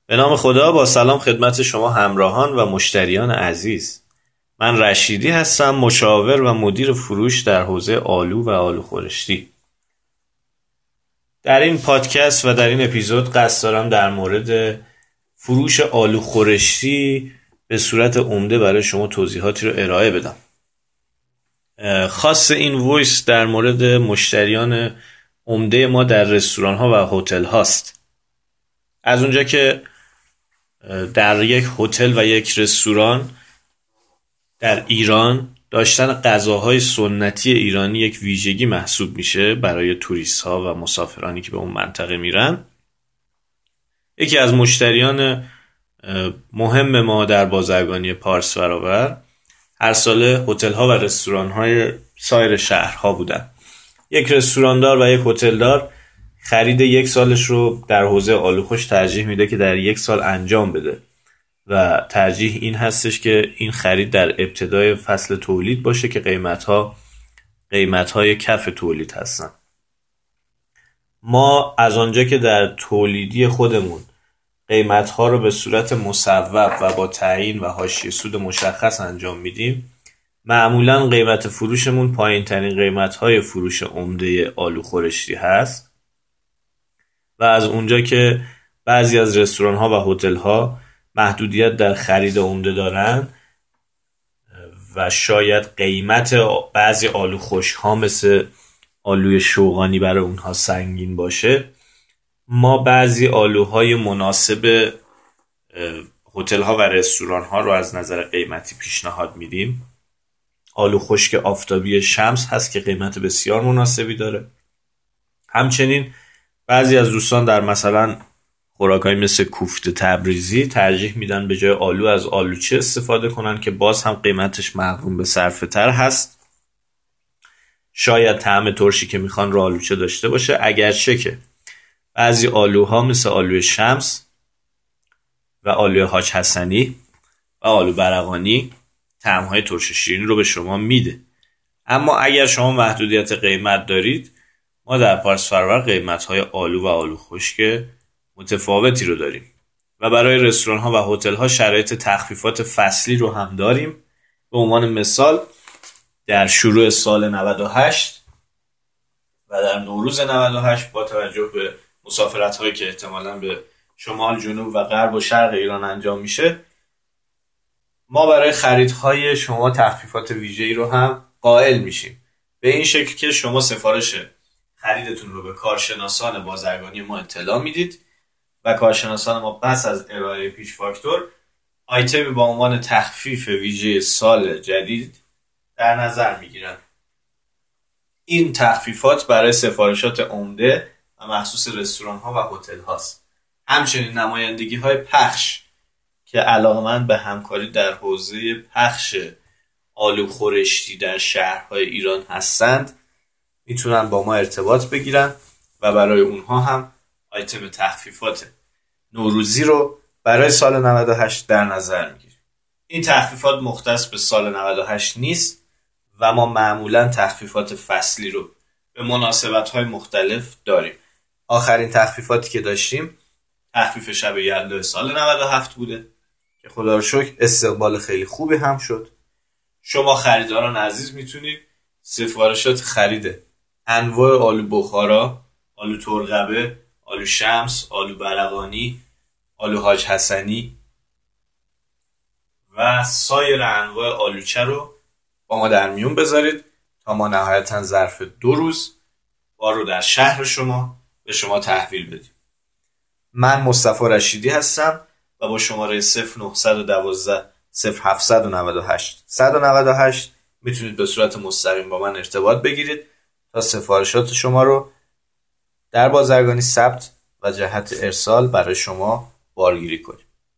به نام خدا، با سلام خدمت شما همراهان و مشتریان عزیز. من رشیدی هستم، مشاور و مدیر فروش در حوزه آلو و آلو خورشتی. در این پادکست و در این اپیزود قصد دارم در مورد فروش آلو خورشتی به صورت عمده برای شما توضیحاتی رو ارائه بدم. خاص این وایس در مورد مشتریان عمده ما در رستوران ها و هتل هاست. از اونجا که در یک هتل و یک رستوران در ایران داشتن غذاهای سنتی ایرانی یک ویژگی محسوب میشه برای توریست ها و مسافرانی که به اون منطقه میرن، یکی از مشتریان مهم ما در بازرگانی پارس فرآور هر ساله هتل ها و رستوران های سایر شهرها بودن. یک رستوراندار و یک هتلدار خرید یک سالش رو در حوزه آلو خوش ترجیح میده که در یک سال انجام بده و ترجیح این هستش که این خرید در ابتدای فصل تولید باشه که قیمت‌های کف تولید هستن. ما از آنجا که در تولیدی خودمون قیمت‌ها رو به صورت مصوب و با تعیین و حاشیه سود مشخص انجام میدیم، معمولاً قیمت فروشمون پایین‌ترین قیمت‌های فروش عمده آلو خورشتی هست و از اونجا که بعضی از رستوران‌ها و هتل‌ها محدودیت در خرید عمده دارن و شاید قیمت بعضی آلو خشک‌ها مثل آلوی شوغانی برای اونها سنگین باشه، ما بعضی آلوهای مناسب هتل‌ها و رستوران‌ها رو از نظر قیمتی پیشنهاد میدیم. آلو خشک آفتابی شمس هست که قیمت بسیار مناسبی داره. همچنین بعضی از دوستان در مثلا خوراکایی مثل کوفته تبریزی ترجیح میدن به جای آلو از آلوچه استفاده کنن که باز هم قیمتش مغروم به صرفه تر هست. شاید طعم ترشی که میخوان رو آلوچه داشته باشه، اگرچه که بعضی آلوها مثل آلوی شمس و آلوی حاج حسنی و آلو برقانی طعم‌های ترش شیرین رو به شما میده. اما اگر شما محدودیت قیمت دارید، ما در پارس فرآور قیمت‌های آلو و آلو خشک متفاوتی رو داریم و برای رستوران ها و هتل ها شرایط تخفیفات فصلی رو هم داریم. به عنوان مثال در شروع سال 98 و در نوروز 98 با توجه به مسافرت هایی که احتمالاً به شمال، جنوب و غرب و شرق ایران انجام میشه، ما برای خریدهای شما تخفیفات ویژه‌ای رو هم قائل میشیم، به این شکل که شما سفارش خریدتون رو به کارشناسان بازرگانی ما اطلاع میدید و کارشناسان ما پس از ارائه پیش فاکتور آیتمی با عنوان تخفیف ویژه سال جدید در نظر میگیرن. این تخفیفات برای سفارشات عمده و مخصوص رستوران ها و هتل هاست. همچنین نمایندگی های پخش که علاقمند به همکاری در حوزه پخش آلو خورشتی در شهرهای ایران هستند میتونن با ما ارتباط بگیرن و برای اونها هم آیتم تخفیفات نوروزی رو برای سال 98 در نظر میگیریم. این تخفیفات مختص به سال 98 نیست و ما معمولا تخفیفات فصلی رو به مناسبت‌های مختلف داریم. آخرین تخفیفاتی که داشتیم تخفیف شب یلدا سال 97 بوده که خدا رو شکر استقبال خیلی خوبی هم شد. شما خریداران عزیز میتونید سفارشات خرید انواع آلو بخارا، آلو ترقبه، آلو شمس، آلو برقانی، آلو حاج حسنی و سایر انواع آلوچه رو با ما در میون بذارید تا ما نهایتاً ظرف 2 روز بار رو در شهر شما به شما تحویل بدیم. من مصطفی رشیدی هستم و با شماره 0912 0798 198 میتونید به صورت مستقیم با من ارتباط بگیرید تا سفارشات شما رو در بازرگانی ثبت و جهت ارسال برای شما بارگیری کنیم.